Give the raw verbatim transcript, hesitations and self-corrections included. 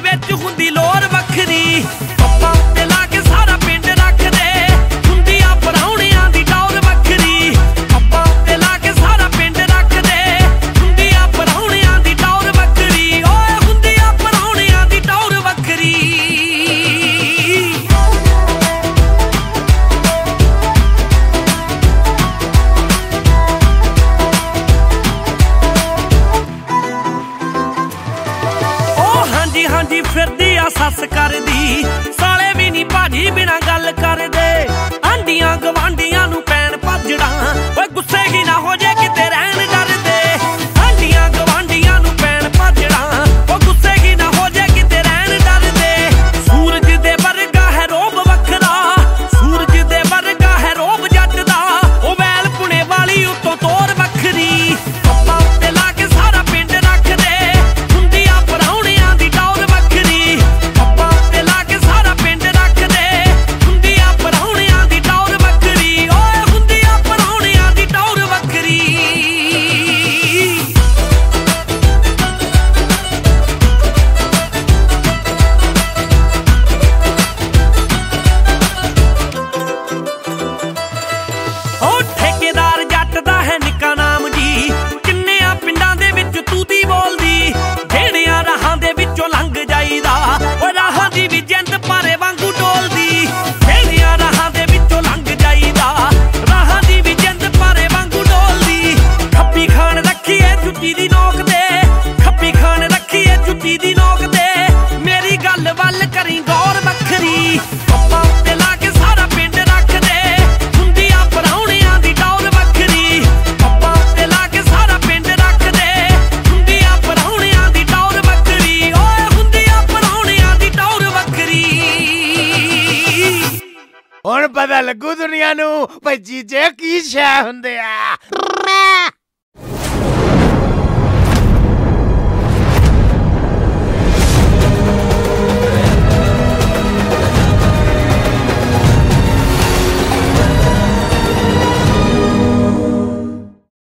ਵਿੱਚ ਹੁੰਦੀ ਲੋਰ ਵੱਖਰੀ। ਪੱਪਾਂ ਉੱਤੇ ਲਾ ਕੇ ਸਾਰਾ ਪਿੰਡ ਰੱਖਦੇ, ਹੁੰਦੀ ਆ ਪਰਾਹੁਣਿਆਂ ਦੀ ਟੌਰ ਵੱਖਰੀ। ਪੱਪਾਂ ਉੱਤੇ ਲਾ ਕੇ ਸਾਰਾ ਪਿੰਡ ਰੱਖਦੇ, ਹੁੰਦੀ ਆ ਪਰਾਹੁਣਿਆਂ ਦੀ ਟੌਰ ਵੱਖਰੀ। ਓਏ ਹੁੰਦੀ ਆ ਪਰਾਹੁਣਿਆਂ ਦੀ ਟੌਰ ਵੱਖਰੀ। ਹਾਂਜੀ ਫਿਰਦੀ ਆ ਸੱਸ ਕਰਦੀ, ਸਾਲੇ ਵੀ ਨੀ ਭਾਜੀ ਬਿਨਾਂ ਗੱਲ ਕਰਦੇ। ਆਂਢੀਆਂ ਗਵਾਂਢੀਆਂ ਨੂੰ ਪੈਣ ਭੱਜਣਾ, ਓਏ ਗੁੱਸੇ ਹੀ ਨਾ ਹੋ ਜੇ ਕਿਤੇ ਰਹਿਣ ਡਰਦੇ। ਆਂਢੀਆਂ ਗਵਾਂਢੀਆਂ ਨੂੰ ਪੈਣ ਭੱਜਣਾ, ਓ ਗੁੱਸੇ ਹੀ ਨਾ ਹੋ ਜੇ ਕਿਤੇ ਰਹਿਣ ਡਰਦੇ। ਸੂਰਜ ਦੇ ਵਰਗਾ ਹੈ ਰੋਬ ਵੱਖਰਾ, ਸੂਰਜ ਦੇ ਵਰਗਾ ਹੈ ਰੋਬ ਜੱਟ ਦਾ। ਉਹ ਵੈਲ ਪੁਣੇ ਵਾਲੀ ਉੱਤੋਂ ਤੋਰ ਵੱਖਰੀ। ਪੱਪਾਂ ਉੱਤੇ ਲਾ ਕੇ ਸਾਰਾ ਪਿੰਡ ਰੱਖਦੇ, ਹੁੰਦੀ ਆ ਪਰਾਹੁਣਿਆਂ ਦੀ ਟੌਰ ਵੱਖਰੀ। ਪੱਪਾਂ ਉੱਤੇ ਲਾ ਕੇ ਸਾਰਾ ਪਿੰਡ ਰੱਖਦੇ, ਹੁੰਦੀ ਆ ਪਰਾਹੁਣਿਆਂ ਦੀ ਟੌਰ ਵੱਖਰੀ। ਓਏ ਹੁੰਦੀ ਆ ਪਰਾਹੁਣਿਆਂ ਦੀ ਟੌਰ ਵੱਖਰੀ। ਓ ਠੇਕੇਦਾਰ ਜੱਟ ਦਾ ਹੈ ਨਿੱਕਾ ਨਾਮ ਜੀ, ਕਿੰਨੇ ਆ ਪਿੰਡਾਂ ਦੇ ਵਿੱਚ ਤੂਤੀ ਬੋਲਦੀ। ਢੇੜਿਆਂ ਰਾਹਾਂ ਦੇ ਵਿੱਚੋਂ ਲੰਘ ਜਾਈਦਾ, ਓ ਰਾਹਾਂ ਦੀ ਵੀ ਜਿੰਦ ਭਾਰੇ ਵਾਂਗੂ ਡੋਲਦੀ। ਢੇੜਿਆਂ ਰਾਹਾਂ ਦੇ ਵਿੱਚੋਂ ਲੰਘ ਜਾਈਦਾ, ਰਾਹਾਂ ਦੀ ਵੀ ਜਿੰਦ ਭਾਰੇ ਵਾਂਗੂ ਡੋਲਦੀ। ਖੱਪੀ ਖਾਨ ਰੱਖੀਏ ਜੁੱਤੀ ਦੀ ਨੋਕ ਤੇ, ਖੱਪੀ ਖਾਨ ਰੱਖੀਏ ਜੁੱਤੀ ਦੀ ਨੋਕ ਤੇ। ਮੇਰੀ ਗੱਲ ਵੱਲ ਕਰੀ ਗੌਰ ਵੱਖਰੀ। ਪੱਪਾਂ ਉੱਤੇ ਲਾ ਕੇ ਸਾਰਾ ਪਿੰਡ ਰੱਖਦੇ, ਹੁੰਦੀ ਆ ਪਰਾਹੁਣਿਆਂ ਦੀ ਟੌਰ ਵੱਖਰੀ। ਪੱਪਾਂ ਉੱਤੇ ਲਾ ਕੇ ਸਾਰਾ ਪਿੰਡ ਰੱਖਦੇ, ਹੁੰਦੀ ਆ ਪਰਾਹੁਣਿਆਂ ਦੀ ਟੌਰ ਵੱਖਰੀ। ਓਏ ਹੁੰਦੀ ਆ ਪਰਾਹੁਣਿਆਂ ਦੀ ਟੌਰ ਵੱਖਰੀ। ਹੁਣ ਪਤਾ ਲੱਗੂ ਦੁਨੀਆ ਨੂੰ ਭਈ ਜੀਜੇ ਕੀ ਸ਼ੈ ਹੁੰਦੇ ਆ।